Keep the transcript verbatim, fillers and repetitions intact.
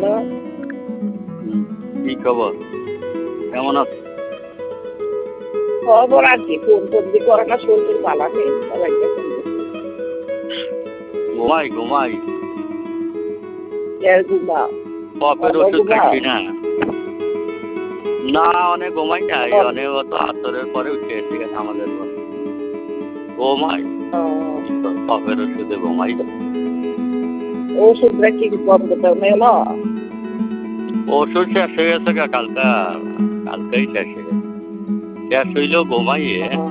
Hello. হুম, কি খবর? কেমন আছো? খবর আর কি, ফোন টোন দিয়ে করে না, শরীর ভালো নেই, সবাইকে ফোন করছি। ঘুমাই ঘুমাই কে ঘুমাও? কফের অনেক ওষুধ ঘুমাও? খাচ্ছি না। না অনেক ঘুমাই নাই, ও, অনেক অত আতরের পরে উঠে ঠিক আছে আমাদের পরে ঘুমাই, কফের ওষুধে ঘুমাই। ওষুধটা কি বন্ধ দাও না? ওষুধ শেষ হয়ে গেছে গা কালকা, কালকেই শেষ হয়ে গেছে। শেষ হইলেও ঘুমাইয়ে ও,